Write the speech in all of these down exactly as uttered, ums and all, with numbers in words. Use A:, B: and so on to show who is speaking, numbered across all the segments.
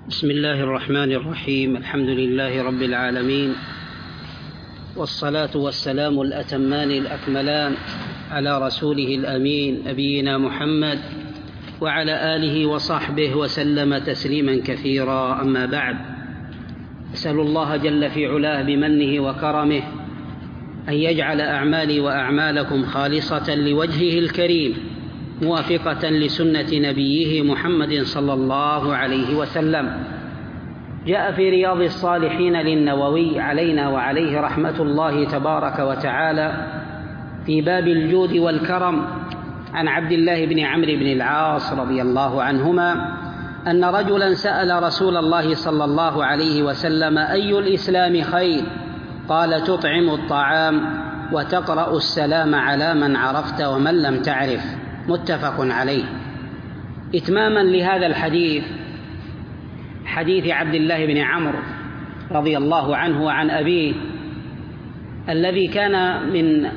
A: بسم الله الرحمن الرحيم. الحمد لله رب العالمين، والصلاة والسلام الأتمان الأكملان على رسوله الأمين نبينا محمد وعلى آله وصحبه وسلم تسليما كثيرا. أما بعد، أسأل الله جل في علاه بمنه وكرمه أن يجعل أعمالي وأعمالكم خالصة لوجهه الكريم موافقة لسنة نبيه محمد صلى الله عليه وسلم. جاء في رياض الصالحين للنووي علينا وعليه رحمة الله تبارك وتعالى في باب الجود والكرم عن عبد الله بن عمرو بن العاص رضي الله عنهما أن رجلا سأل رسول الله صلى الله عليه وسلم: أي الإسلام خير؟ قال: تطعم الطعام وتقرأ السلام على من عرفت ومن لم تعرف. متفق عليه. إتماما لهذا الحديث، حديث عبد الله بن عمرو رضي الله عنه وعن أبيه الذي كان من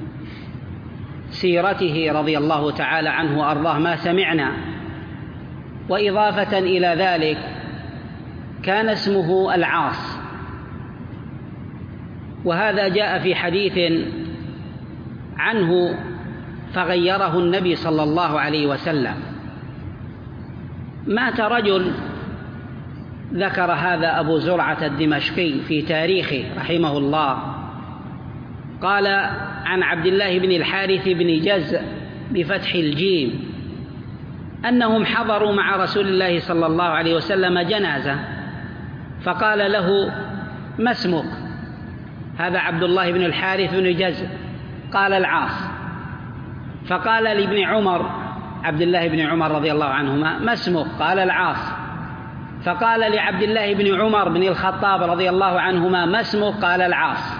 A: سيرته رضي الله تعالى عنه وأرضاه ما سمعنا. وإضافة إلى ذلك كان اسمه العاص، وهذا جاء في حديث عنه فغيره النبي صلى الله عليه وسلم. مات رجل، ذكر هذا أبو زرعة الدمشقي في تاريخه رحمه الله، قال عن عبد الله بن الحارث بن جزء بفتح الجيم أنهم حضروا مع رسول الله صلى الله عليه وسلم جنازة، فقال له: ما اسمك؟ هذا عبد الله بن الحارث بن جزء. قال: العاص. فقال لابن عمر، عبد الله بن عمر رضي الله عنهما: ما اسمك؟ قال: العاص. فقال لعبد الله بن عمر بن الخطاب رضي الله عنهما: ما اسمك؟ قال: العاص.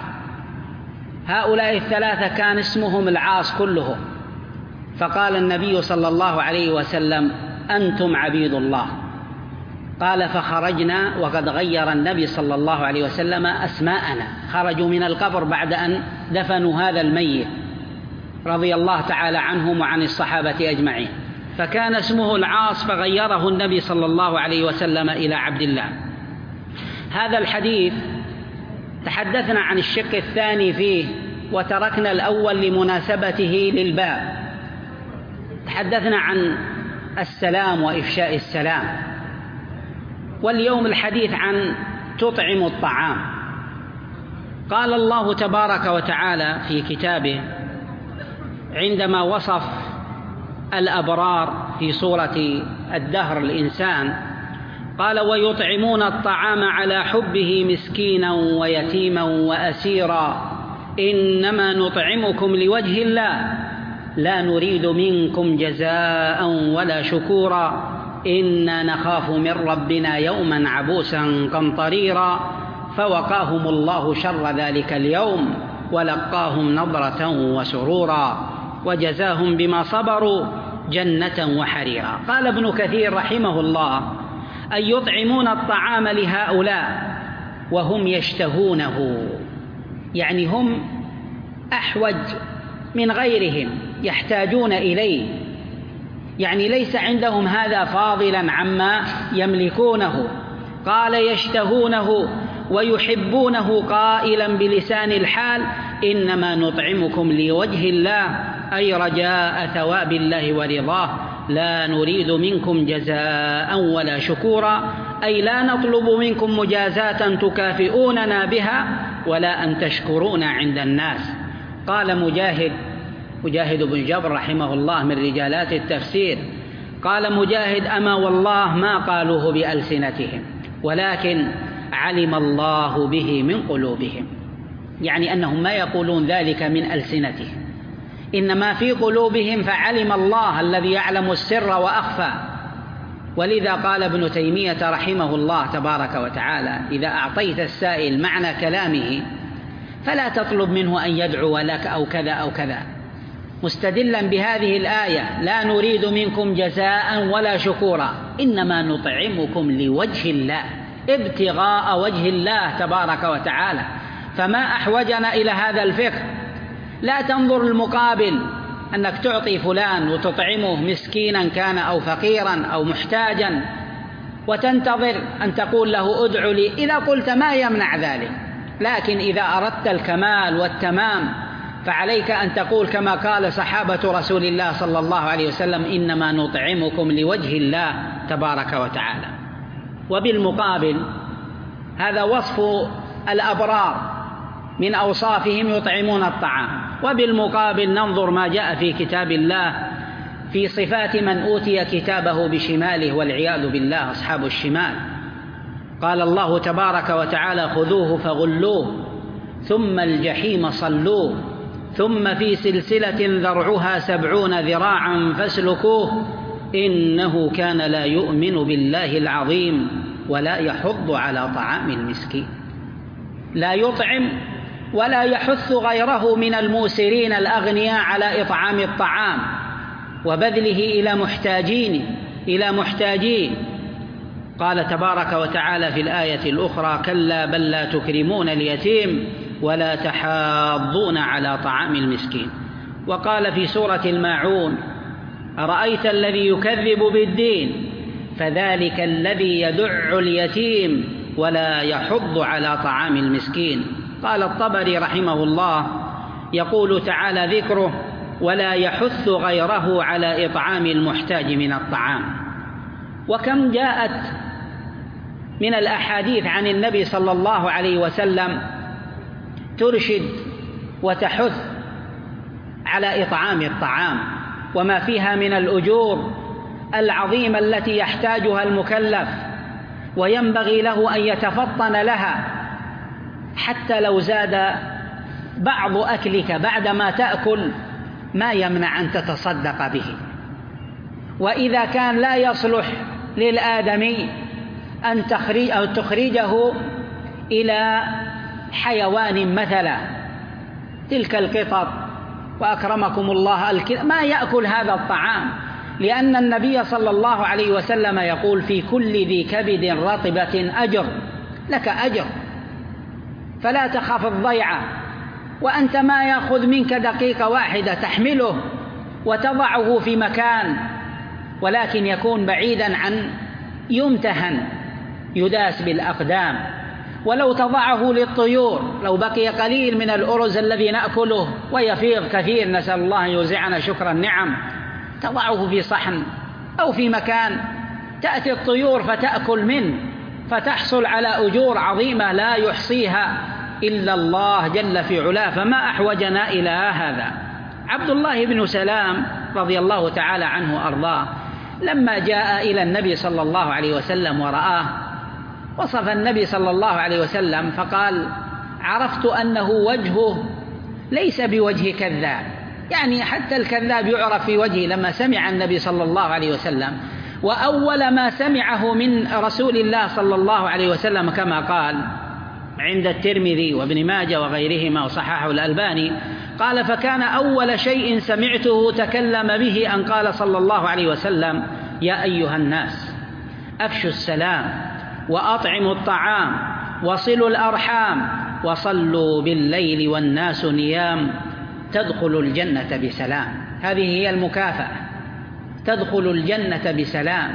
A: هؤلاء الثلاثة كان اسمهم العاص كلهم. فقال النبي صلى الله عليه وسلم: أنتم عبيد الله. قال: فخرجنا وقد غير النبي صلى الله عليه وسلم أسماءنا. خرجوا من القبر بعد أن دفنوا هذا الميت رضي الله تعالى عنهم وعن الصحابة أجمعين، فكان اسمه العاص فغيره النبي صلى الله عليه وسلم إلى عبد الله. هذا الحديث تحدثنا عن الشق الثاني فيه وتركنا الأول لمناسبته للباب. تحدثنا عن السلام وإفشاء السلام، واليوم الحديث عن تطعم الطعام. قال الله تبارك وتعالى في كتابه عندما وصف الأبرار في سورة الدهر الإنسان، قال: ويطعمون الطعام على حبه مسكينا ويتيما وأسيرا إنما نطعمكم لوجه الله لا نريد منكم جزاء ولا شكورا إنا نخاف من ربنا يوما عبوسا قمطريرا فوقاهم الله شر ذلك اليوم ولقاهم نضرة وسرورا وجزاهم بما صبروا جنة وحريرا. قال ابن كثير رحمه الله: أن يطعمون الطعام لهؤلاء وهم يشتهونه، يعني هم أحوج من غيرهم، يحتاجون إليه، يعني ليس عندهم هذا فاضلا عما يملكونه. قال: يشتهونه ويحبونه، قائلا بلسان الحال: إنما نطعمكم لوجه الله، أي رجاء ثواب الله ورضاه، لا نريد منكم جزاء ولا شكورا، أي لا نطلب منكم مجازاة تكافئوننا بها ولا أن تشكرونا عند الناس. قال مجاهد مجاهد بن جبر رحمه الله من رجالات التفسير، قال مجاهد: أما والله ما قالوه بألسنتهم ولكن علم الله به من قلوبهم، يعني أنهم ما يقولون ذلك من ألسنتهم، إنما في قلوبهم، فعلم الله الذي يعلم السر وأخفى. ولذا قال ابن تيمية رحمه الله تبارك وتعالى: إذا أعطيت السائل معنى كلامه فلا تطلب منه أن يدعو لك أو كذا أو كذا، مستدلا بهذه الآية: لا نريد منكم جزاء ولا شكورا إنما نطعمكم لوجه الله، ابتغاء وجه الله تبارك وتعالى. فما أحوجنا إلى هذا الفقه. لا تنظر المقابل، أنك تعطي فلان وتطعمه مسكينا كان أو فقيرا أو محتاجا، وتنتظر أن تقول له ادع لي، إذا قلت ما يمنع ذلك. لكن إذا أردت الكمال والتمام فعليك أن تقول كما قال صحابة رسول الله صلى الله عليه وسلم: إنما نطعمكم لوجه الله تبارك وتعالى. وبالمقابل هذا وصف الأبرار من أوصافهم يطعمون الطعام. وبالمقابل ننظر ما جاء في كتاب الله في صفات من أوتي كتابه بشماله والعياذ بالله، أصحاب الشمال. قال الله تبارك وتعالى: خذوه فغلوه ثم الجحيم صلوه ثم في سلسلة ذرعها سبعون ذراعا فاسلكوه إنه كان لا يؤمن بالله العظيم ولا يحض على طعام المسكين. لا يطعم ولا يحث غيره من الموسرين الأغنياء على إطعام الطعام وبذله إلى محتاجين إلى محتاجين. قال تبارك وتعالى في الآية الأخرى: كلا بل لا تكرمون اليتيم ولا تحاضون على طعام المسكين. وقال في سورة الماعون: أرأيت الذي يكذب بالدين فذلك الذي يدع اليتيم ولا يحض على طعام المسكين. قال الطبري رحمه الله يقول تعالى ذكره: ولا يحث غيره على إطعام المحتاج من الطعام. وكم جاءت من الأحاديث عن النبي صلى الله عليه وسلم ترشد وتحث على إطعام الطعام وما فيها من الأجور العظيمة التي يحتاجها المكلف وينبغي له أن يتفطن لها، حتى لو زاد بعض أكلك بعدما تأكل ما يمنع أن تتصدق به. وإذا كان لا يصلح للآدمي أن تخرجه إلى حيوان مثلا، تلك القطط وأكرمكم الله ما يأكل هذا الطعام، لأن النبي صلى الله عليه وسلم يقول: في كل ذي كبد رطبة أجر، لك أجر، فلا تخاف الضيعة. وأنت ما يأخذ منك دقيقة واحدة تحمله وتضعه في مكان، ولكن يكون بعيدا عن يمتهن يداس بالأقدام. ولو تضعه للطيور، لو بقي قليل من الأرز الذي نأكله ويفيض كثير، نسأل الله أن يوزعنا شكر النعم، تضعه في صحن أو في مكان تأتي الطيور فتأكل منه فتحصل على أجور عظيمة لا يحصيها إلا الله جل في علاه. فما أحوجنا إلى هذا. عبد الله بن سلام رضي الله تعالى عنه أرضاه لما جاء إلى النبي صلى الله عليه وسلم ورآه، وصف النبي صلى الله عليه وسلم فقال: عرفت أنه وجهه ليس بوجه كذاب، يعني حتى الكذاب يعرف في وجهه. لما سمع النبي صلى الله عليه وسلم، وأول ما سمعه من رسول الله صلى الله عليه وسلم كما قال عند الترمذي وابن ماجه وغيرهما وصححه الألباني، قال: فكان أول شيء سمعته تكلم به أن قال صلى الله عليه وسلم: يا أيها الناس أفشوا السلام وأطعموا الطعام وصلوا الأرحام وصلوا بالليل والناس نيام تدخلوا الجنة بسلام. هذه هي المكافأة، تدخلوا الجنة بسلام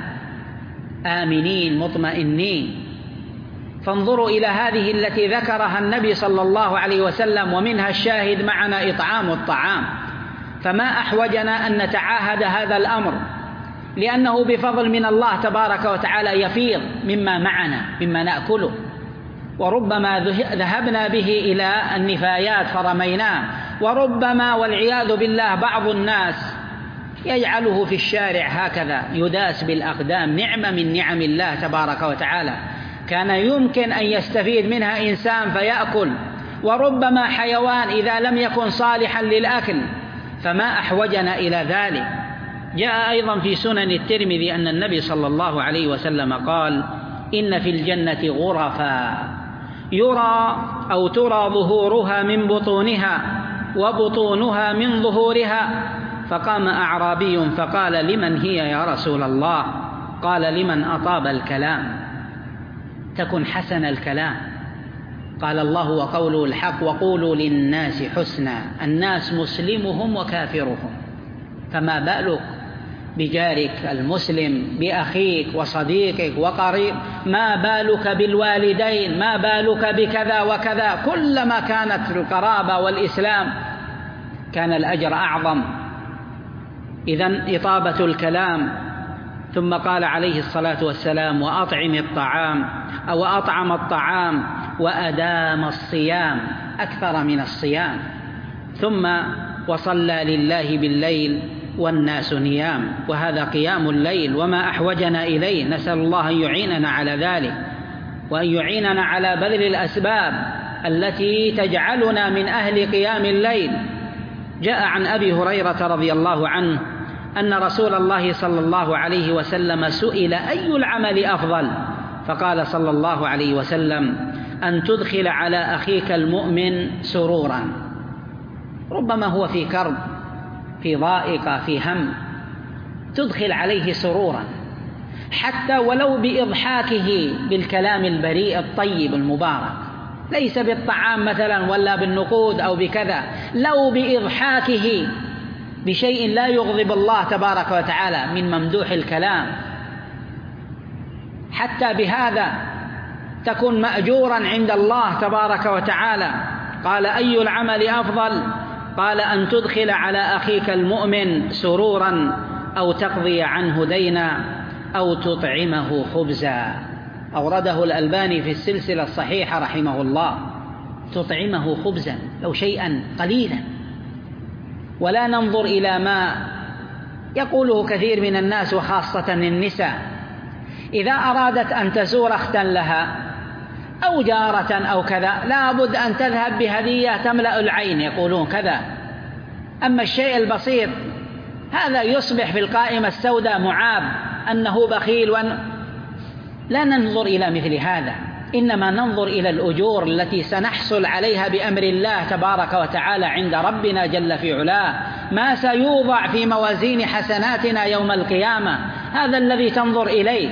A: آمنين مطمئنين. فانظروا إلى هذه التي ذكرها النبي صلى الله عليه وسلم، ومنها الشاهد معنا إطعام الطعام. فما أحوجنا أن نتعاهد هذا الأمر، لأنه بفضل من الله تبارك وتعالى يفيض مما معنا مما نأكله، وربما ذهبنا به إلى النفايات فرميناه، وربما والعياذ بالله بعض الناس يجعله في الشارع هكذا يداس بالأقدام، نعمة من نعم الله تبارك وتعالى كان يمكن أن يستفيد منها إنسان فيأكل، وربما حيوان إذا لم يكن صالحا للأكل. فما أحوجنا إلى ذلك. جاء أيضا في سنن الترمذي أن النبي صلى الله عليه وسلم قال: إن في الجنة غرفا يرى أو ترى ظهورها من بطونها وبطونها من ظهورها. فقام أعرابي فقال: لمن هي يا رسول الله؟ قال: لمن أطاب الكلام، تكن حسن الكلام. قال الله وقوله الحق: وقولوا للناس حسنا. الناس مسلمهم وكافرهم، فما بالك بجارك المسلم، بأخيك وصديقك وقريب، ما بالك بالوالدين، ما بالك بكذا وكذا. كلما كانت القرابة والإسلام كان الأجر أعظم. إذن إطابة الكلام. ثم قال عليه الصلاة والسلام: وأطعم الطعام أو أطعم الطعام وأدام الصيام، أكثر من الصيام. ثم وصلى لله بالليل والناس نيام، وهذا قيام الليل وما أحوجنا إليه. نسأل الله أن يعيننا على ذلك، وأن يعيننا على بذل الأسباب التي تجعلنا من أهل قيام الليل. جاء عن أبي هريرة رضي الله عنه أن رسول الله صلى الله عليه وسلم سئل: أي العمل أفضل؟ فقال صلى الله عليه وسلم: أن تدخل على أخيك المؤمن سرورا، ربما هو في كرب، في ضائقة، في هم، تدخل عليه سرورا، حتى ولو بإضحاكه بالكلام البريء الطيب المبارك، ليس بالطعام مثلا ولا بالنقود أو بكذا، لو بإضحاكه بشيء لا يغضب الله تبارك وتعالى من ممدوح الكلام، حتى بهذا تكون مأجورا عند الله تبارك وتعالى. قال: أي العمل أفضل؟ قال: أن تدخل على أخيك المؤمن سرورا، أو تقضي عنه دينا، أو تطعمه خبزا. أورده الألباني في السلسلة الصحيحة رحمه الله. تطعمه خبزا، لو شيئا قليلا. ولا ننظر إلى ما يقوله كثير من الناس وخاصة النساء، إذا أرادت أن تزور أختا لها أو جارة أو كذا لا بد أن تذهب بهدية تملأ العين، يقولون كذا. أما الشيء البسيط هذا يصبح في القائمة السوداء معاب أنه بخيل، وأن لا ننظر إلى مثل هذا، إنما ننظر إلى الأجور التي سنحصل عليها بأمر الله تبارك وتعالى عند ربنا جل في علاه، ما سيوضع في موازين حسناتنا يوم القيامة، هذا الذي تنظر إليه.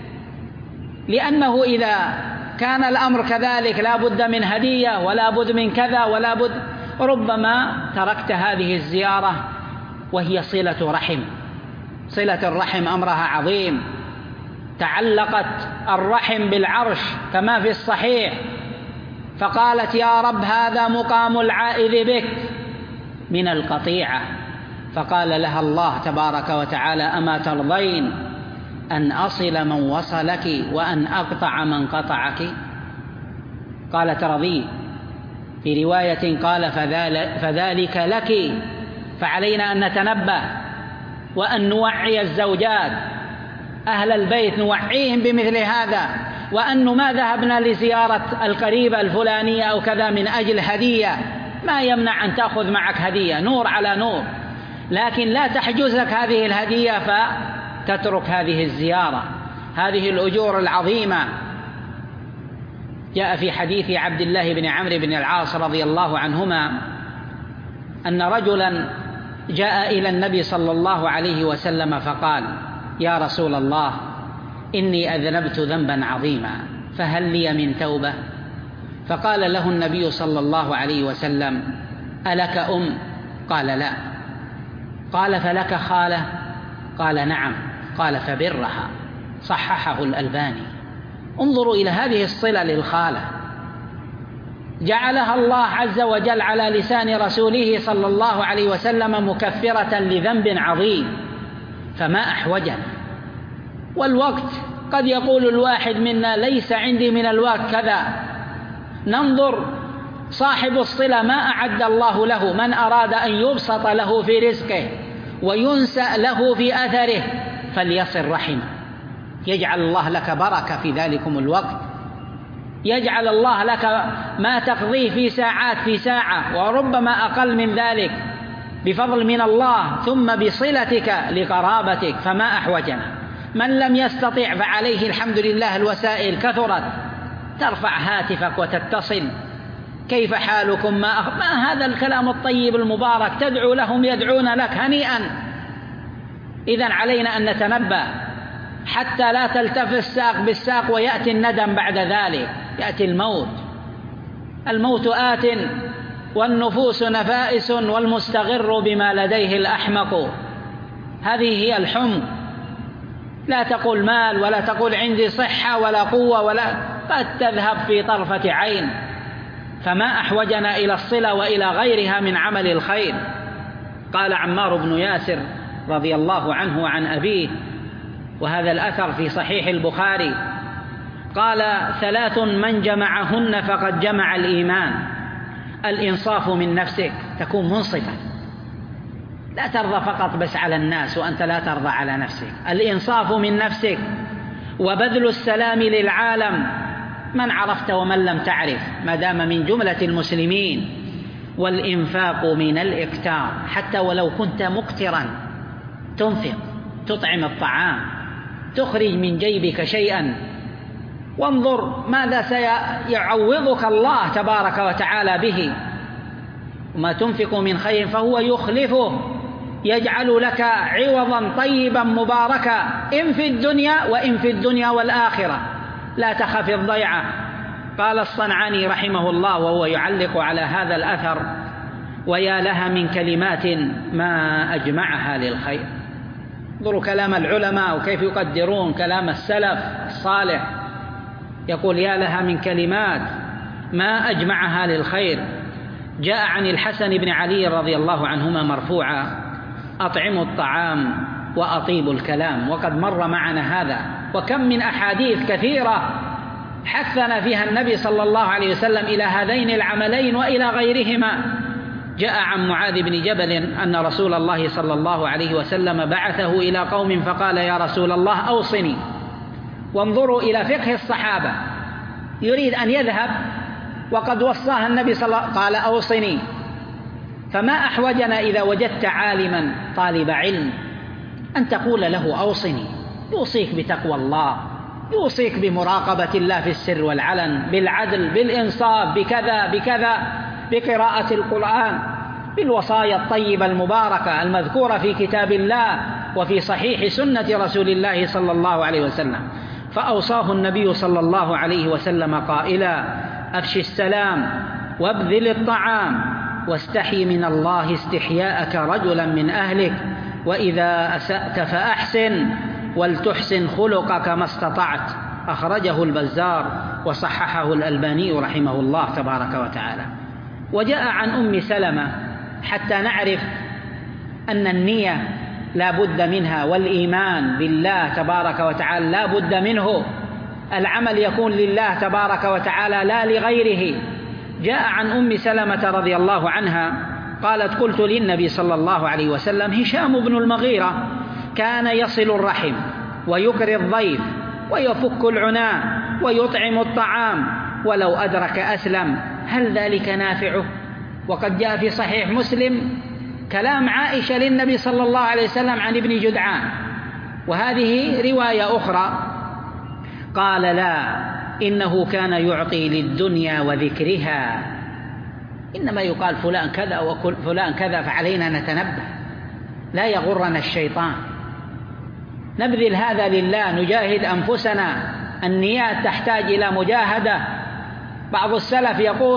A: لأنه إذا كان الأمر كذلك لا بد من هدية ولا بد من كذا ولا بد، ربما تركت هذه الزيارة وهي صلة رحم. صلة الرحم أمرها عظيم، تعلقت الرحم بالعرش كما في الصحيح، فقالت: يا رب هذا مقام العائذ بك من القطيعة. فقال لها الله تبارك وتعالى: أما ترضين أن أصل من وصلك وأن أقطع من قطعك؟ قالت: رضيت. في رواية قال: فذلك لك. فعلينا أن نتنبه وأن نوعي الزوجات، أهل البيت نوعيهم بمثل هذا، وأنه ما ذهبنا لزيارة القريبة الفلانية أو كذا من أجل هدية، ما يمنع أن تأخذ معك هدية، نور على نور، لكن لا تحجزك هذه الهدية فتترك هذه الزيارة، هذه الأجور العظيمة. جاء في حديث عبد الله بن عمرو بن العاص رضي الله عنهما أن رجلا جاء إلى النبي صلى الله عليه وسلم فقال: يا رسول الله، إني أذنبت ذنبا عظيما فهل لي من توبة؟ فقال له النبي صلى الله عليه وسلم: ألك أم؟ قال: لا. قال: فلك خالة؟ قال: نعم. قال: فبرها. صححه الألباني. انظروا إلى هذه الصلة للخالة، جعلها الله عز وجل على لسان رسوله صلى الله عليه وسلم مكفرة لذنب عظيم، فما أحوجنا. والوقت قد يقول الواحد منا: ليس عندي من الوقت كذا. ننظر صاحب الصلة ما أعد الله له، من أراد أن يبسط له في رزقه وينسأ له في أثره فليصل رحمه، يجعل الله لك بركة في ذلكم الوقت، يجعل الله لك ما تقضيه في ساعات في ساعة وربما أقل من ذلك بفضل من الله، ثم بصلتك لقرابتك، فما أحوجنا. من لم يستطع فعليه الحمد لله الوسائل كثرت، ترفع هاتفك وتتصل: كيف حالكم؟ ما, أخ... ما هذا الكلام الطيب المبارك، تدعو لهم يدعون لك هنيئا. إذن علينا أن نتنبه حتى لا تلتف الساق بالساق ويأتي الندم بعد ذلك، يأتي الموت. الموت آت والنفوس نفائس والمستغر بما لديه الأحمق. هذه هي الحمق. لا تقول مال ولا تقول عندي صحة ولا قوة، ولا قد تذهب في طرفة عين. فما أحوجنا إلى الصلة وإلى غيرها من عمل الخير. قال عمار بن ياسر رضي الله عنه عن أبيه، وهذا الأثر في صحيح البخاري، قال: ثلاث من جمعهن فقد جمع الإيمان: الإنصاف من نفسك، تكون منصفا، لا ترضى فقط بس على الناس وأنت لا ترضى على نفسك. الإنصاف من نفسك، وبذل السلام للعالم، من عرفت ومن لم تعرف ما دام من جملة المسلمين، والإنفاق من الإكتار، حتى ولو كنت مقترا تنفق، تطعم الطعام، تخرج من جيبك شيئا، وانظر ماذا سيعوضك الله تبارك وتعالى به. وما تنفق من خير فهو يخلفه، يجعل لك عوضا طيبا مباركا، إن في الدنيا وإن في الدنيا والآخرة، لا تخف الضيعة. قال الصنعاني رحمه الله وهو يعلق على هذا الأثر: ويا لها من كلمات ما أجمعها للخير. انظروا كلام العلماء وكيف يقدرون كلام السلف الصالح، يقول: يا لها من كلمات ما أجمعها للخير. جاء عن الحسن بن علي رضي الله عنهما مرفوعا: أطعموا الطعام وأطيبوا الكلام. وقد مر معنا هذا، وكم من أحاديث كثيرة حثنا فيها النبي صلى الله عليه وسلم إلى هذين العملين وإلى غيرهما. جاء عن معاذ بن جبل أن رسول الله صلى الله عليه وسلم بعثه إلى قوم فقال: يا رسول الله أوصني. وانظروا إلى فقه الصحابة، يريد أن يذهب وقد وصاها النبي صلى الله عليه وسلم، قال: أوصني. فما أحوجنا إذا وجدت عالما طالب علم أن تقول له أوصني، يوصيك بتقوى الله، يوصيك بمراقبة الله في السر والعلن، بالعدل، بالإنصاف، بكذا بكذا، بقراءة القرآن، بالوصايا الطيبة المباركة المذكورة في كتاب الله وفي صحيح سنة رسول الله صلى الله عليه وسلم. فأوصاه النبي صلى الله عليه وسلم قائلا: أفش السلام وابذل الطعام واستحي من الله استحياءك رجلا من أهلك، وإذا أسأت فأحسن ولتحسن خلقك ما استطعت. أخرجه البزار وصححه الألباني رحمه الله تبارك وتعالى. وجاء عن أم سلمة حتى نعرف أن النية لا بد منها، والإيمان بالله تبارك وتعالى لا بد منه، العمل يكون لله تبارك وتعالى لا لغيره. جاء عن أم سلمة رضي الله عنها قالت: قلت للنبي صلى الله عليه وسلم: هشام بن المغيرة كان يصل الرحم ويكري الضيف ويفك العناء ويطعم الطعام، ولو أدرك أسلم، هل ذلك نافعه؟ وقد جاء في صحيح مسلم كلام عائشة للنبي صلى الله عليه وسلم عن ابن جدعان، وهذه رواية أخرى. قال: لا، إنه كان يعطي للدنيا وذكرها. إنما يقال فلان كذا وفلان كذا، فعلينا نتنبه، لا يغرنا الشيطان، نبذل هذا لله، نجاهد أنفسنا. النيات تحتاج إلى مجاهدة. بعض السلف يقول: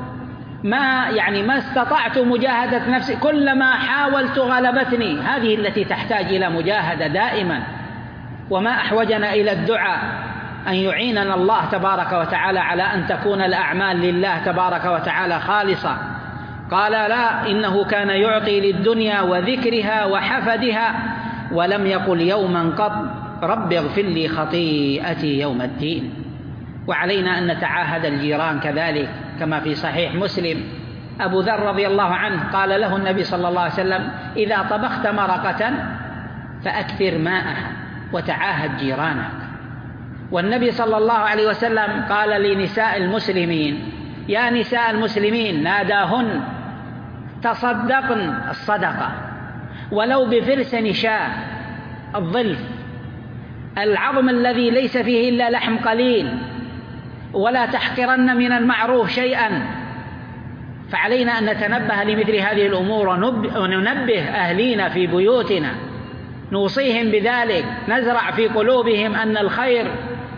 A: ما يعني ما استطعت مجاهدة نفسي، كلما حاولت غلبتني. هذه التي تحتاج إلى مجاهدة دائما. وما أحوجنا إلى الدعاء أن يعيننا الله تبارك وتعالى على أن تكون الأعمال لله تبارك وتعالى خالصة. قال: لا، إنه كان يعطي للدنيا وذكرها وحفدها، ولم يقل يوما قط رب اغفر لي خطيئتي يوم الدين. وعلينا أن نتعاهد الجيران كذلك، كما في صحيح مسلم أبو ذر رضي الله عنه قال له النبي صلى الله عليه وسلم: إذا طبخت مرقة فأكثر ماءها وتعاهد جيرانك. والنبي صلى الله عليه وسلم قال لنساء المسلمين: يا نساء المسلمين، ناداهن: تصدقن الصدقة ولو بفرس نشاء، الظلف، العظم الذي ليس فيه إلا لحم قليل، ولا تحقرن من المعروف شيئا. فعلينا أن نتنبه لمثل هذه الأمور وننبه أهلينا في بيوتنا، نوصيهم بذلك، نزرع في قلوبهم أن الخير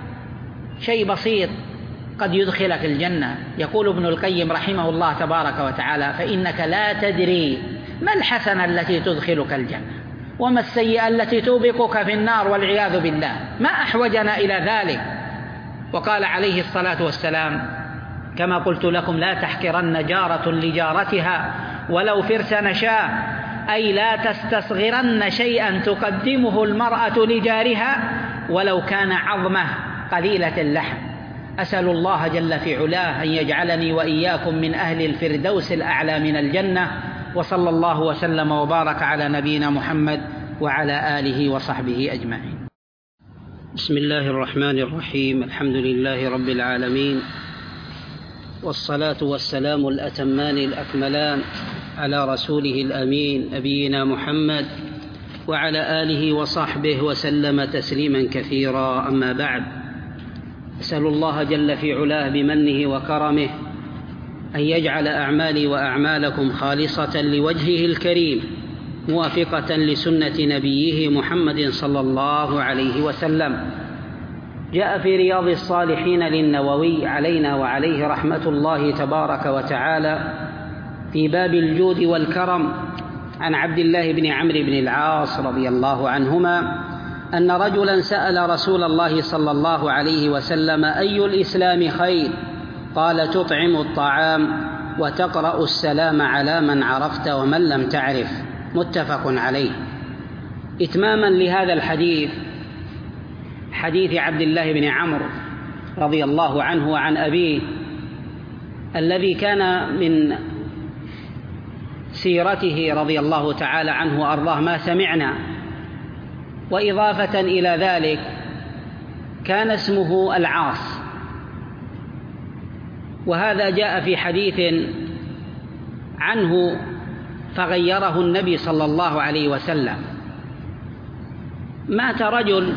A: شيء بسيط قد يدخلك الجنة. يقول ابن القيم رحمه الله تبارك وتعالى: فإنك لا تدري ما الحسنة التي تدخلك الجنة، وما السيئة التي توبقك في النار والعياذ بالله؟ ما أحوجنا إلى ذلك. وقال عليه الصلاة والسلام كما قلت لكم: لا تحقرن جارة لجارتها ولو فرس نشاء، أي لا تستصغرن شيئا تقدمه المرأة لجارها ولو كان عظمه قليلة اللحم. أسأل الله جل في علاه أن يجعلني وإياكم من أهل الفردوس الأعلى من الجنة. وصلى الله وسلم وبارك على نبينا محمد وعلى آله وصحبه أجمعين. بسم الله الرحمن الرحيم. الحمد لله رب العالمين، والصلاة والسلام الأتمان الأكملان على رسوله الأمين نبينا محمد وعلى آله وصحبه وسلم تسليما كثيرا. أما بعد، أسأل الله جل في علاه بمنه وكرمه أن يجعل أعمالي وأعمالكم خالصة لوجهه الكريم موافقة لسنة نبيه محمد صلى الله عليه وسلم. جاء في رياض الصالحين للنووي علينا وعليه رحمة الله تبارك وتعالى في باب الجود والكرم عن عبد الله بن عمرو بن العاص رضي الله عنهما أن رجلا سأل رسول الله صلى الله عليه وسلم: أي الإسلام خير؟ قال: تطعم الطعام وتقرأ السلام على من عرفت ومن لم تعرف. متفق عليه. إتماما لهذا الحديث، حديث عبد الله بن عمرو رضي الله عنه وعن أبيه الذي كان من سيرته رضي الله تعالى عنه وأرضاه ما سمعنا. وإضافة إلى ذلك كان اسمه العاص، وهذا جاء في حديث عنه فغيره النبي صلى الله عليه وسلم. مات رجل،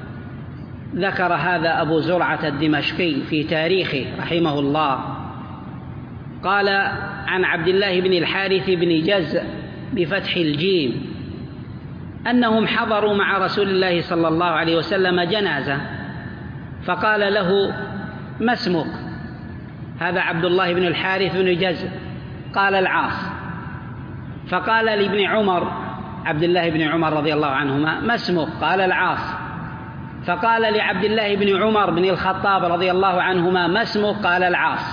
A: ذكر هذا أبو زرعة الدمشقي في تاريخه رحمه الله، قال عن عبد الله بن الحارث بن جزء بفتح الجيم أنهم حضروا مع رسول الله صلى الله عليه وسلم جنازة، فقال له: ما اسمك؟ هذا عبد الله بن الحارث بن جزء. قال: العاص. فقال لابن عمر، عبد الله بن عمر رضي الله عنهما: ما اسمك؟ قال: العاص. فقال لعبد الله بن عمر بن الخطاب رضي الله عنهما: ما اسمك؟ قال: العاص.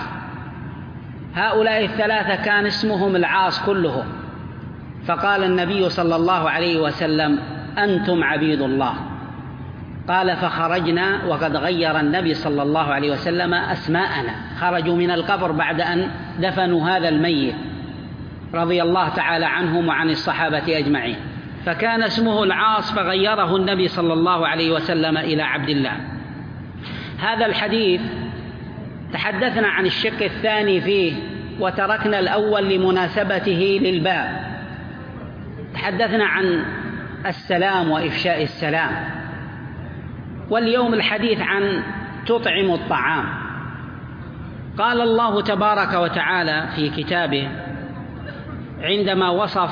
A: هؤلاء الثلاثة كان اسمهم العاص كلهم. فقال النبي صلى الله عليه وسلم: أنتم عبيد الله. قال: فخرجنا وقد غير النبي صلى الله عليه وسلم أسماءنا. خرجوا من القبر بعد أن دفنوا هذا الميت رضي الله تعالى عنهم وعن الصحابة أجمعين، فكان اسمه العاص فغيره النبي صلى الله عليه وسلم إلى عبد الله. هذا الحديث تحدثنا عن الشق الثاني فيه وتركنا الأول لمناسبته للباب. تحدثنا عن السلام وإفشاء السلام، واليوم الحديث عن تطعم الطعام. قال الله تبارك وتعالى في كتابه عندما وصف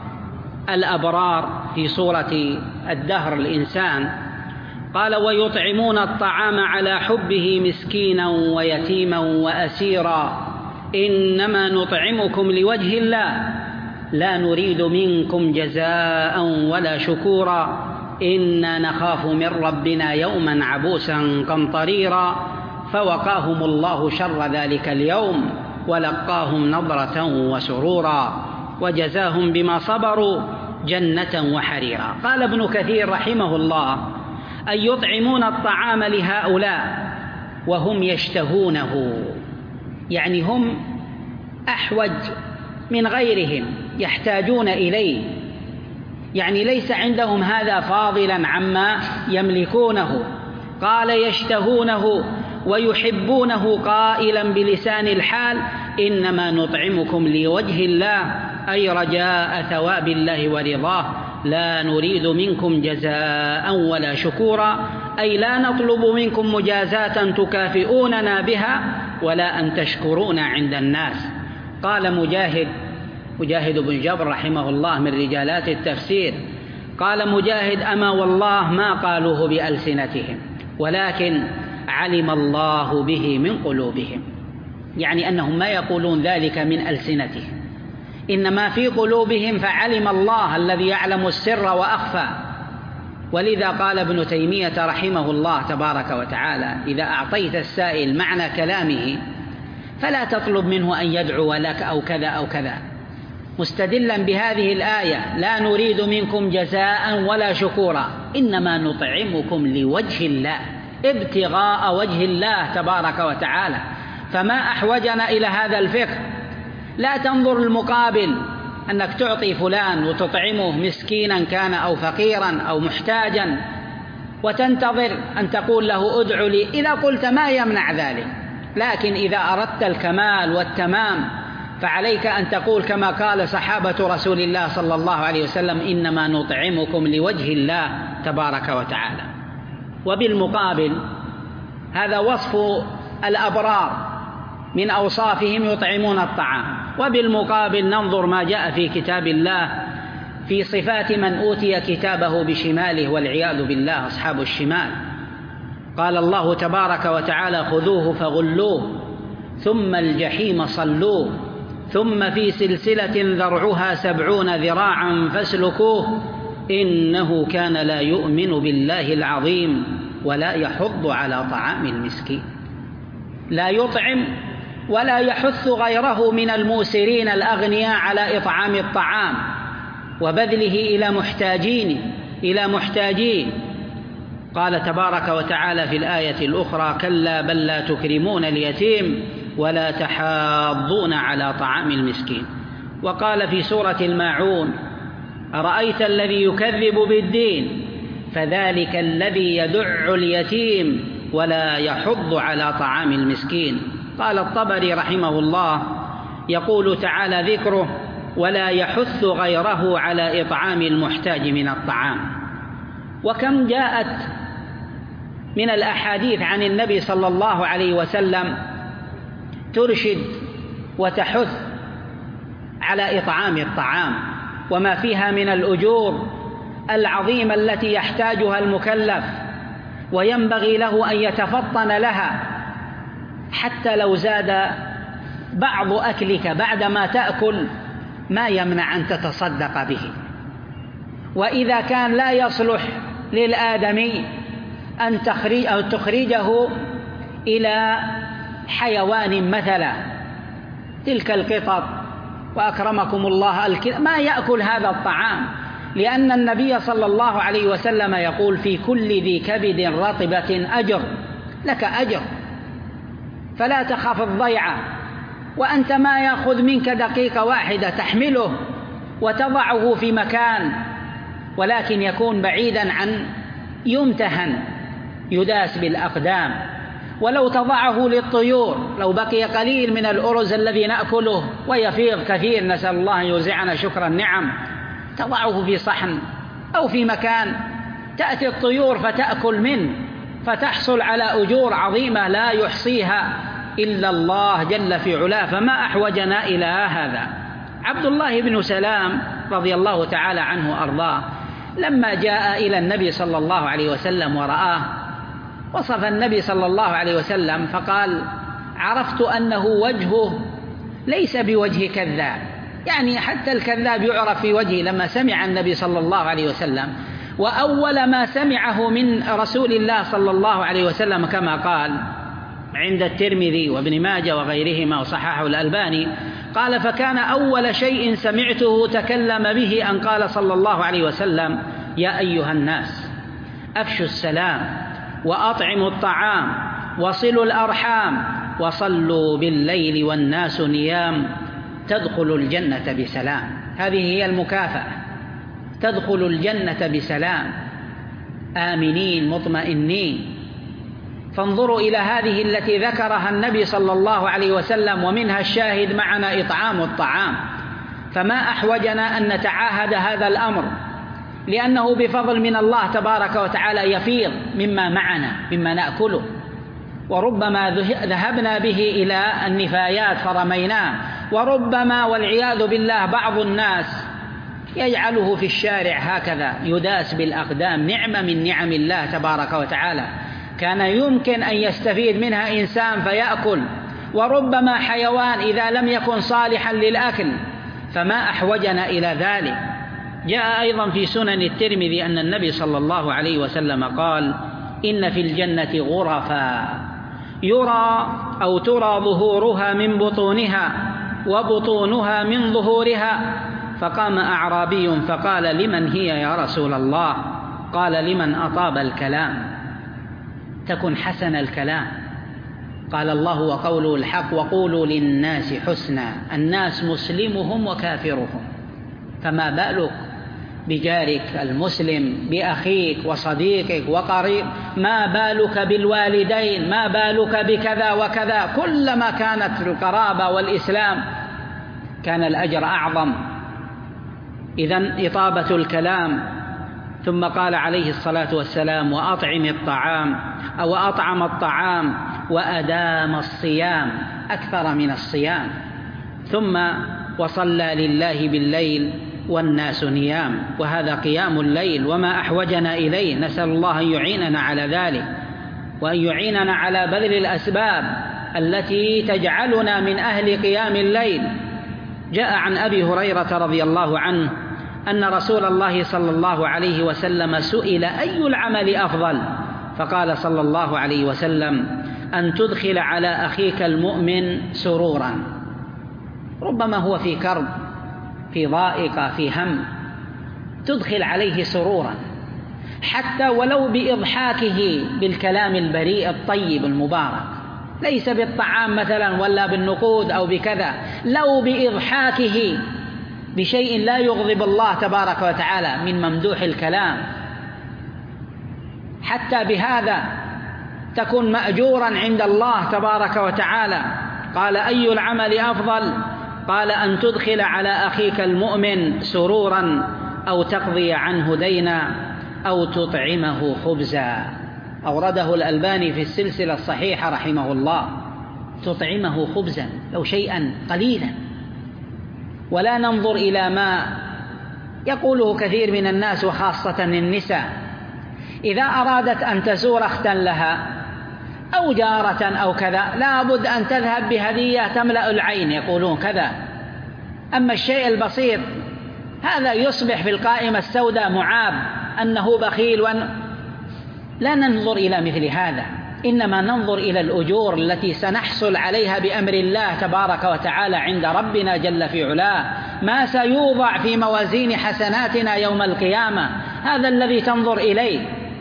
A: الأبرار في سورة الدهر الإنسان، قال: ويطعمون الطعام على حبه مسكينا ويتيما وأسيرا إنما نطعمكم لوجه الله لا نريد منكم جزاء ولا شكورا إنا نخاف من ربنا يوما عبوسا قمطريرا فوقاهم الله شر ذلك اليوم ولقاهم نضرة وسرورا وجزاهم بما صبروا جنة وحريرا. قال ابن كثير رحمه الله: أن يطعمون الطعام لهؤلاء وهم يشتهونه، يعني هم أحوج من غيرهم، يحتاجون إليه، يعني ليس عندهم هذا فاضلا عما يملكونه. قال: يشتهونه ويحبونه، قائلا بلسان الحال: إنما نطعمكم لوجه الله، أي رجاء ثواب الله ورضاه، لا نريد منكم جزاء ولا شكورا، أي لا نطلب منكم مجازاة تكافئوننا بها ولا أن تشكرونا عند الناس. قال مجاهد مجاهد بن جبر رحمه الله من رجالات التفسير، قال مجاهد: أما والله ما قالوه بألسنتهم ولكن علم الله به من قلوبهم، يعني أنهم ما يقولون ذلك من ألسنتهم، إنما في قلوبهم فعلم الله الذي يعلم السر وأخفى. ولذا قال ابن تيمية رحمه الله تبارك وتعالى: إذا أعطيت السائل معنى كلامه فلا تطلب منه أن يدعو لك أو كذا أو كذا، مستدلا بهذه الآية: لا نريد منكم جزاء ولا شكورا إنما نطعمكم لوجه الله، ابتغاء وجه الله تبارك وتعالى. فما أحوجنا إلى هذا الفقه. لا تنظر المقابل، أنك تعطي فلان وتطعمه مسكينا كان أو فقيرا أو محتاجا وتنتظر أن تقول له ادع لي، إذا قلت ما يمنع ذلك، لكن إذا أردت الكمال والتمام فعليك أن تقول كما قال صحابة رسول الله صلى الله عليه وسلم: إنما نطعمكم لوجه الله تبارك وتعالى. وبالمقابل هذا وصف الأبرار من أوصافهم يطعمون الطعام. وبالمقابل ننظر ما جاء في كتاب الله في صفات من أوتي كتابه بشماله والعياذ بالله، أصحاب الشمال. قال الله تبارك وتعالى: خذوه فغلوه ثم الجحيم صلوه ثم في سلسلة ذرعها سبعون ذراعا فاسلكوه إنه كان لا يؤمن بالله العظيم ولا يحض على طعام المسكين. لا يطعم ولا يحث غيره من الموسرين الأغنياء على إطعام الطعام وبذله إلى محتاجين إلى محتاجين. قال تبارك وتعالى في الآية الأخرى: كلا بل لا تكرمون اليتيم ولا تحاضون على طعام المسكين. وقال في سورة الماعون: أرأيت الذي يكذب بالدين فذلك الذي يدع اليتيم ولا يحض على طعام المسكين. قال الطبري رحمه الله: يقول تعالى ذكره: ولا يحث غيره على إطعام المحتاج من الطعام. وكم جاءت من الأحاديث عن النبي صلى الله عليه وسلم ترشد وتحث على إطعام الطعام وما فيها من الأجور العظيمة التي يحتاجها المكلف، وينبغي له أن يتفطن لها، حتى لو زاد بعض أكلك بعدما تأكل ما يمنع أن تتصدق به. وإذا كان لا يصلح للآدمي أن تخرجه إلى حيوان مثلا، تلك القطط وأكرمكم الله الكلاب ما يأكل هذا الطعام، لأن النبي صلى الله عليه وسلم يقول: في كل ذي كبد رطبة أجر، لك أجر، فلا تخاف الضيعة. وأنت ما يأخذ منك دقيقة واحدة تحمله وتضعه في مكان، ولكن يكون بعيدا عن يمتهن يداس بالأقدام. ولو تضعه للطيور، لو بقي قليل من الأرز الذي نأكله ويفيض كثير، نسأل الله أن يوزعنا شكر النعم، تضعه في صحن أو في مكان تأتي الطيور فتأكل منه، فتحصل على أجور عظيمة لا يحصيها إلا الله جل في علاه. فما أحوجنا إلى هذا. عبد الله بن سلام رضي الله تعالى عنه وأرضاه لما جاء إلى النبي صلى الله عليه وسلم ورآه، وصف النبي صلى الله عليه وسلم فقال: عرفت أنه وجهه ليس بوجه كذاب، يعني حتى الكذاب يعرف في وجهه. لما سمع النبي صلى الله عليه وسلم، وأول ما سمعه من رسول الله صلى الله عليه وسلم كما قال عند الترمذي وابن ماجه وغيرهما وصححه الألباني، قال: فكان أول شيء سمعته تكلم به أن قال صلى الله عليه وسلم: يا أيها الناس أفشوا السلام وأطعموا الطعام وصلوا الأرحام وصلوا بالليل والناس نيام تدخلوا الجنة بسلام. هذه هي المكافأة، تدخلوا الجنة بسلام آمنين مطمئنين. فانظروا إلى هذه التي ذكرها النبي صلى الله عليه وسلم، ومنها الشاهد معنا إطعام الطعام. فما أحوجنا أن نتعاهد هذا الأمر، لأنه بفضل من الله تبارك وتعالى يفيض مما معنا مما نأكله، وربما ذهبنا به إلى النفايات فرميناه، وربما والعياذ بالله بعض الناس يجعله في الشارع هكذا يداس بالأقدام، نعمة من نعم الله تبارك وتعالى كان يمكن أن يستفيد منها إنسان فيأكل، وربما حيوان إذا لم يكن صالحا للأكل فما أحوجنا إلى ذلك. جاء أيضا في سنن الترمذي أن النبي صلى الله عليه وسلم قال: إن في الجنة غرفا يرى أو ترى ظهورها من بطونها وبطونها من ظهورها. فقام أعرابي فقال: لمن هي يا رسول الله؟ قال: لمن أطاب الكلام، تكن حسن الكلام. قال الله وقوله الحق: وقولوا للناس حسنا. الناس مسلمهم وكافرهم، فما بالك بجارك المسلم، بأخيك وصديقك وقريب، ما بالك بالوالدين، ما بالك بكذا وكذا. كلما كانت القرابة والإسلام كان الأجر أعظم. إذن إطابة الكلام. ثم قال عليه الصلاة والسلام: وأطعم الطعام أو أطعم الطعام وأدام الصيام، أكثر من الصيام. ثم وصلى لله بالليل والناس نيام، وهذا قيام الليل وما أحوجنا إليه. نسأل الله أن يعيننا على ذلك، وأن يعيننا على بذل الأسباب التي تجعلنا من أهل قيام الليل. جاء عن أبي هريرة رضي الله عنه أن رسول الله صلى الله عليه وسلم سئل: أي العمل أفضل؟ فقال صلى الله عليه وسلم: أن تدخل على أخيك المؤمن سرورا، ربما هو في كرب، في ضائقة، في هم، تدخل عليه سرورا، حتى ولو بإضحاكه بالكلام البريء الطيب المبارك، ليس بالطعام مثلا ولا بالنقود أو بكذا، لو بإضحاكه بشيء لا يغضب الله تبارك وتعالى من ممدوح الكلام، حتى بهذا تكون مأجورا عند الله تبارك وتعالى. قال: أي العمل أفضل؟ قال: أن تدخل على أخيك المؤمن سرورا، أو تقضي عنه دينا، أو تطعمه خبزا. أورده الألباني في السلسلة الصحيحة رحمه الله. تطعمه خبزا، لو شيئا قليلا. ولا ننظر إلى ما يقوله كثير من الناس وخاصة النساء، إذا أرادت أن تزور أختا لها أو جارة أو كذا لا بد أن تذهب بهدية تملأ العين، يقولون كذا. أما الشيء البسيط هذا يصبح في القائمة السوداء معاب أنه بخيل، وأن لا ننظر إلى مثل هذا، إنما ننظر إلى الأجور التي سنحصل عليها بأمر الله تبارك وتعالى عند ربنا جل في علاه، ما سيوضع في موازين حسناتنا يوم القيامة، هذا الذي تنظر إليه.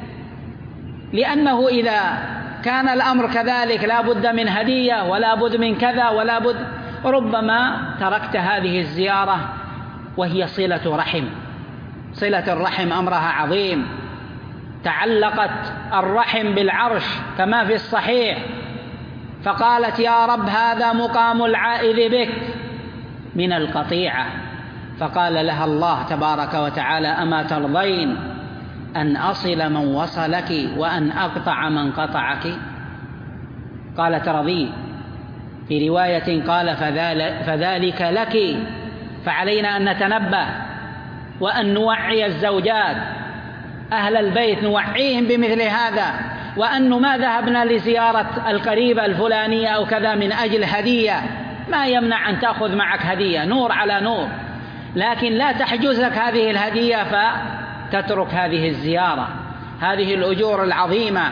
A: لأنه إذا كان الأمر كذلك لا بد من هدية ولا بد من كذا ولا بد، ربما تركت هذه الزيارة وهي صلة رحم. صلة الرحم أمرها عظيم، تعلقت الرحم بالعرش كما في الصحيح، فقالت: يا رب هذا مقام العائذ بك من القطيعة. فقال لها الله تبارك وتعالى: أما ترضين أن أصل من وصلك وأن أقطع من قطعك؟ قالت: رضيت. في رواية قال: فذلك لك. فعلينا أن نتنبه وأن نوعي الزوجات، أهل البيت نوعيهم بمثل هذا، وأن ما ذهبنا لزيارة القريبة الفلانية أو كذا من أجل هدية، ما يمنع أن تأخذ معك هدية، نور على نور، لكن لا تحجزك هذه الهدية فتترك هذه الزيارة، هذه الأجور العظيمة.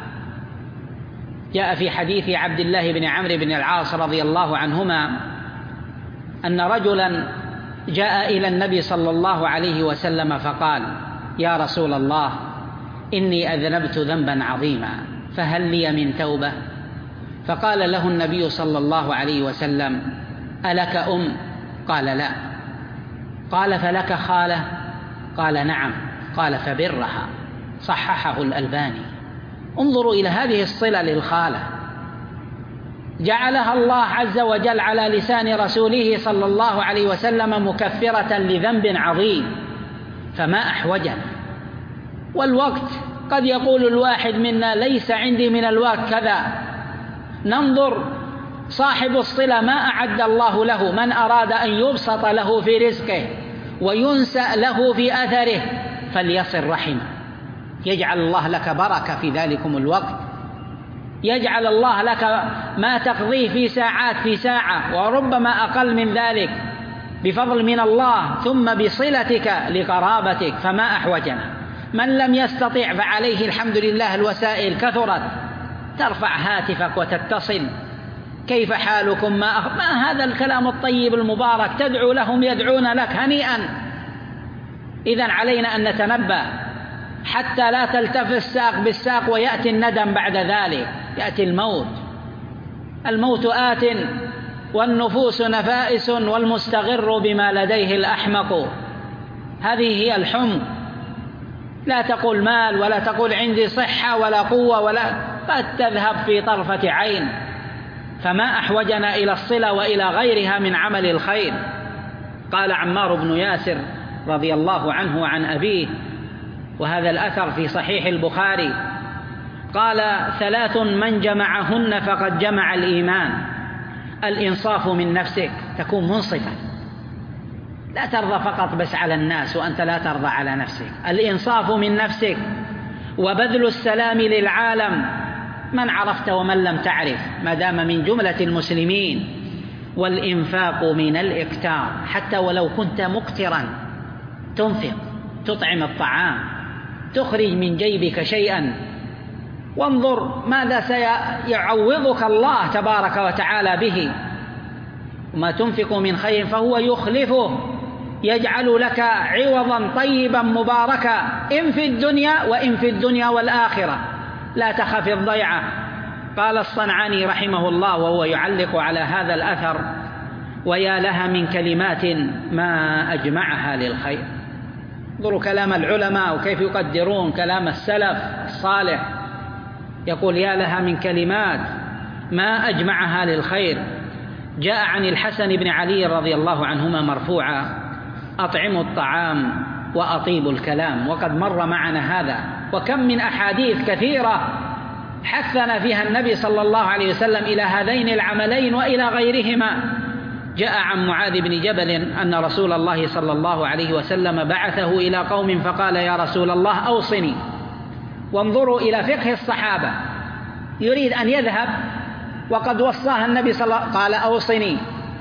A: جاء في حديث عبد الله بن عمرو بن العاص رضي الله عنهما أن رجلا جاء إلى النبي صلى الله عليه وسلم فقال: يا رسول الله، إني أذنبت ذنبا عظيما فهل لي من توبة؟ فقال له النبي صلى الله عليه وسلم: ألك أم؟ قال: لا. قال: فلك خالة؟ قال: نعم. قال: فبرها. صححه الألباني. انظروا إلى هذه الصلة للخالة، جعلها الله عز وجل على لسان رسوله صلى الله عليه وسلم مكفرة لذنب عظيم، فما أحوجنا. والوقت قد يقول الواحد منا: ليس عندي من الوقت كذا. ننظر صاحب الصلة ما أعد الله له، من أراد أن يبسط له في رزقه وينسأ له في أثره فليصل رحمه، يجعل الله لك بركة في ذلكم الوقت، يجعل الله لك ما تقضيه في ساعات في ساعة وربما أقل من ذلك، بفضل من الله ثم بصلتك لقرابتك، فما أحوجنا. من لم يستطع فعليه الحمد لله الوسائل كثرت، ترفع هاتفك وتتصل، كيف حالكم، ما, أخ... ما هذا الكلام الطيب المبارك، تدعو لهم يدعون لك هنيئا. إذن علينا أن نتنبه حتى لا تلتف الساق بالساق ويأتي الندم بعد ذلك. يأتي الموت، الموت آت والنفوس نفائس والمستغر بما لديه الأحمق. هذه هي الحمق. لا تقول مال ولا تقول عندي صحة ولا قوة، ولا قد تذهب في طرفة عين. فما أحوجنا إلى الصلة وإلى غيرها من عمل الخير. قال عمار بن ياسر رضي الله عنه وعن أبيه، وهذا الأثر في صحيح البخاري، قال: ثلاث من جمعهن فقد جمع الإيمان: الإنصاف من نفسك، تكون منصفا، لا ترضى فقط بس على الناس وأنت لا ترضى على نفسك. الإنصاف من نفسك، وبذل السلام للعالم، من عرفت ومن لم تعرف ما دام من جملة المسلمين، والإنفاق من الإكتار، حتى ولو كنت مقترا تنفق، تطعم الطعام، تخرج من جيبك شيئا، وانظر ماذا سيعوضك الله تبارك وتعالى به. وما تنفق من خير فهو يخلفه، يجعل لك عوضا طيبا مباركا، إن في الدنيا وإن في الدنيا والآخرة، لا تخف الضيعة. قال الصنعاني رحمه الله وهو يعلق على هذا الأثر: ويا لها من كلمات ما أجمعها للخير. انظروا كلام العلماء وكيف يقدرون كلام السلف الصالح، يقول: يا لها من كلمات ما أجمعها للخير. جاء عن الحسن بن علي رضي الله عنهما مرفوعا: أطعموا الطعام وأطيبوا الكلام. وقد مر معنا هذا، وكم من أحاديث كثيرة حثنا فيها النبي صلى الله عليه وسلم إلى هذين العملين وإلى غيرهما. جاء عن معاذ بن جبل أن رسول الله صلى الله عليه وسلم بعثه إلى قوم فقال: يا رسول الله أوصني. وانظروا إلى فقه الصحابة، يريد أن يذهب وقد وصاها النبي صلى الله عليه وسلم، قال: أوصني.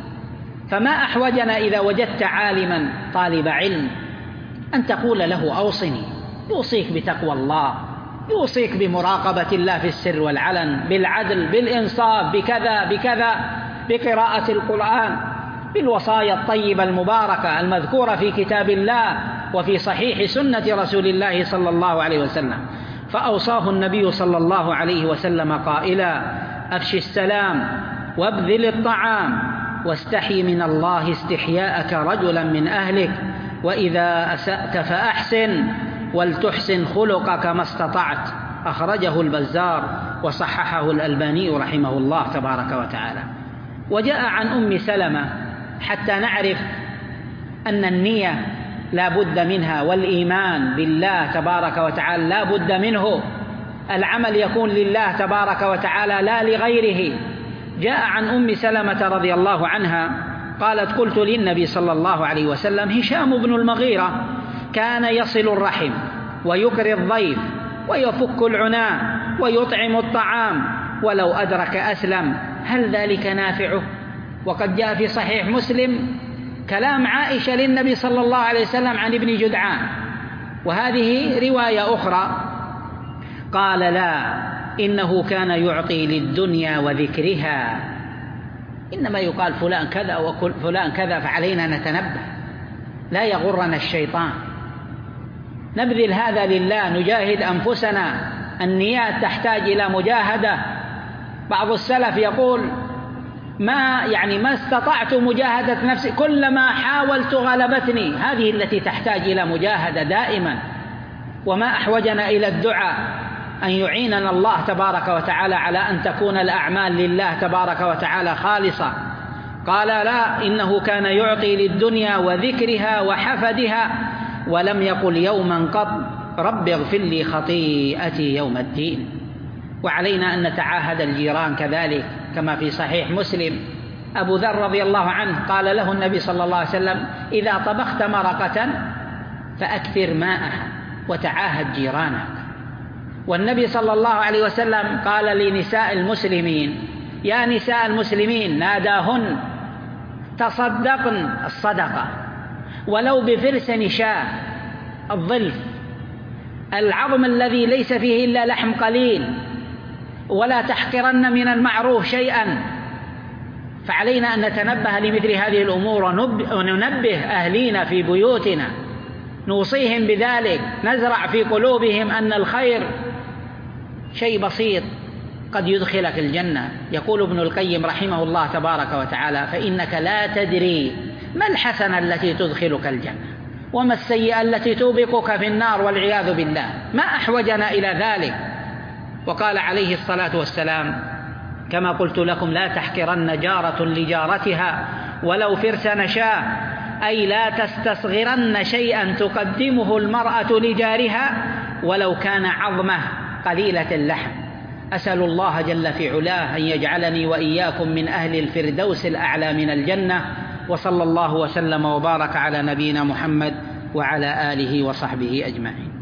A: فما أحوجنا إذا وجدت عالما طالب علم أن تقول له أوصني، يوصيك بتقوى الله، يوصيك بمراقبة الله في السر والعلن، بالعدل، بالإنصاف، بكذا بكذا، بقراءة القرآن، بالوصايا الطيبة المباركة المذكورة في كتاب الله وفي صحيح سنة رسول الله صلى الله عليه وسلم. فأوصاه النبي صلى الله عليه وسلم قائلا: أفش السلام وابذل الطعام واستحي من الله استحياءك رجلا من أهلك، وإذا أسأت فأحسن ولتحسن خلقك ما استطعت. أخرجه البزار وصححه الألباني رحمه الله تبارك وتعالى. وجاء عن أم سلمة حتى نعرف أن النية لا بد منها، والإيمان بالله تبارك وتعالى لا بد منه، العمل يكون لله تبارك وتعالى لا لغيره. جاء عن أم سلمة رضي الله عنها قالت: قلت للنبي صلى الله عليه وسلم: هشام بن المغيرة كان يصل الرحم ويكري الضيف ويفك العناء ويطعم الطعام، ولو أدرك أسلم، هل ذلك نافعه؟ وقد جاء في صحيح مسلم كلام عائشة للنبي صلى الله عليه وسلم عن ابن جدعان، وهذه رواية أخرى. قال: لا، إنه كان يعطي للدنيا وذكرها. إنما يقال فلان كذا وفلان كذا، فعلينا نتنبه، لا يغرنا الشيطان، نبذل هذا لله، نجاهد أنفسنا. النيات تحتاج إلى مجاهدة. بعض السلف يقول: ما يعني ما استطعت مجاهدة نفسي، كلما حاولت غلبتني. هذه التي تحتاج إلى مجاهدة دائما. وما أحوجنا إلى الدعاء أن يعيننا الله تبارك وتعالى على أن تكون الأعمال لله تبارك وتعالى خالصة. قال: لا، إنه كان يعطي للدنيا وذكرها وحفدها، ولم يقل يوما قط رب اغفر لي خطيئتي يوم الدين. وعلينا أن نتعاهد الجيران كذلك، كما في صحيح مسلم أبو ذر رضي الله عنه قال له النبي صلى الله عليه وسلم: إذا طبخت مرقة فأكثر ماءها وتعاهد جيرانك. والنبي صلى الله عليه وسلم قال لنساء المسلمين: يا نساء المسلمين، ناداهن تصدقن الصدقة ولو بفرس شاة، الظلف، العظم الذي ليس فيه إلا لحم قليل، ولا تحقرن من المعروف شيئا. فعلينا أن نتنبه لمثل هذه الأمور وننبه أهلينا في بيوتنا، نوصيهم بذلك، نزرع في قلوبهم أن الخير شيء بسيط قد يدخلك الجنة. يقول ابن القيم رحمه الله تبارك وتعالى: فإنك لا تدري ما الحسنة التي تدخلك الجنة وما السيئة التي توبقك في النار والعياذ بالله، ما أحوجنا إلى ذلك. وقال عليه الصلاة والسلام كما قلت لكم: لا تحقرن جارة لجارتها ولو فرس نشاء، أي لا تستصغرن شيئا تقدمه المرأة لجارها ولو كان عظمه قليلة اللحم. أسأل الله جل في علاه أن يجعلني وإياكم من أهل الفردوس الأعلى من الجنة. وصلى الله وسلم وبارك على نبينا محمد وعلى آله وصحبه أجمعين.